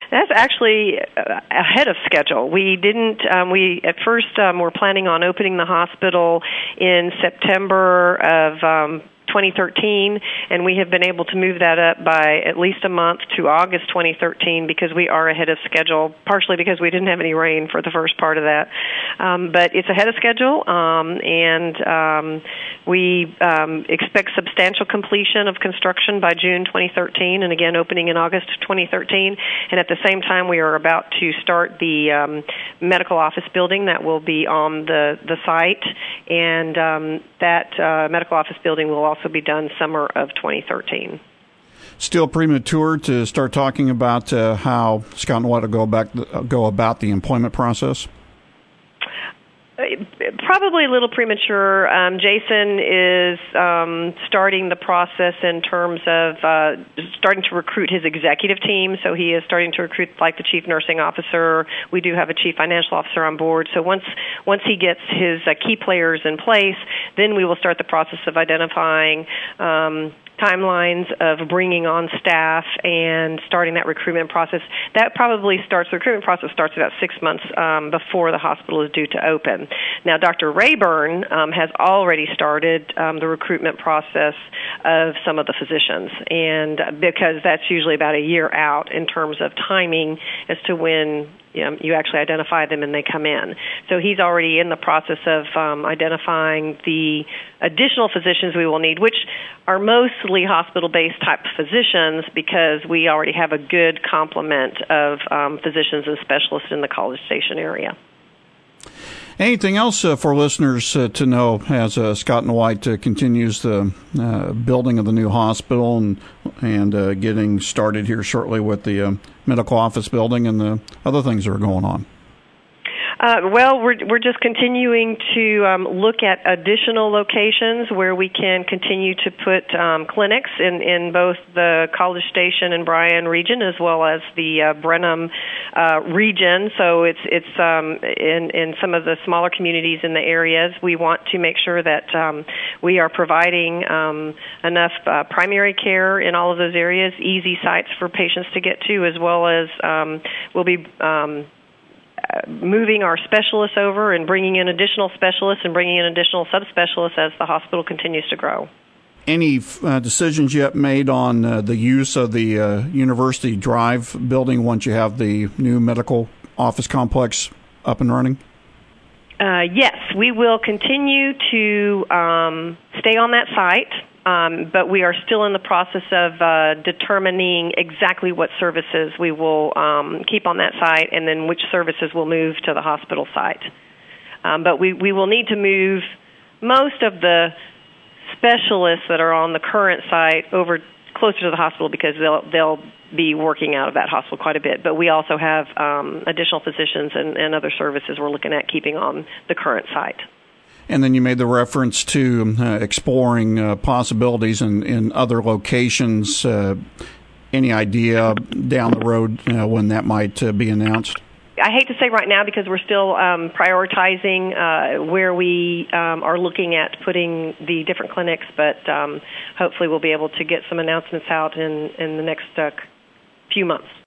That's actually ahead of schedule. We didn't. We at first were planning on opening the hospital in September of 2013, and we have been able to move that up by at least a month to August 2013 because we are ahead of schedule, partially because we didn't have any rain for the first part of that. But it's ahead of schedule, and we expect substantial completion of construction by June 2013, and again opening in August 2013. And at the same time, we are about to start the medical office building that will be on the site, and that medical office building will also be done summer of 2013. Still premature to start talking about how Scott and White will go about the employment process? Probably a little premature. Jason is starting the process in terms of starting to recruit his executive team. So he is starting to recruit like the chief nursing officer. We do have a chief financial officer on board. So once he gets his key players in place, then we will start the process of identifying timelines of bringing on staff and starting that recruitment process. That probably starts, the recruitment process starts about 6 months before the hospital is due to open. Now, Dr. Rayburn has already started the recruitment process of some of the physicians, and because that's usually about a year out in terms of timing as to when you actually identify them and they come in. So he's already in the process of identifying the additional physicians we will need, which are mostly hospital-based type physicians because we already have a good complement of physicians and specialists in the College Station area. Anything else for listeners to know as Scott and White continues the building of the new hospital and getting started here shortly with the medical office building and the other things that are going on? Well, we're just continuing to look at additional locations where we can continue to put clinics in both the College Station and Bryan region as well as the Brenham region. So it's in some of the smaller communities in the areas. We want to make sure that we are providing enough primary care in all of those areas, easy sites for patients to get to, as well as we'll be moving our specialists over and bringing in additional specialists and bringing in additional subspecialists as the hospital continues to grow. Any decisions yet made on the use of the University Drive building once you have the new medical office complex up and running? Yes, we will continue to stay on that site. But we are still in the process of determining exactly what services we will keep on that site and then which services will move to the hospital site. But we will need to move most of the specialists that are on the current site over closer to the hospital because they'll be working out of that hospital quite a bit. But we also have additional physicians and other services we're looking at keeping on the current site. And then you made the reference to exploring possibilities in other locations. Any idea down the road when that might be announced? I hate to say right now because we're still prioritizing where we are looking at putting the different clinics, but hopefully we'll be able to get some announcements out in the next few months.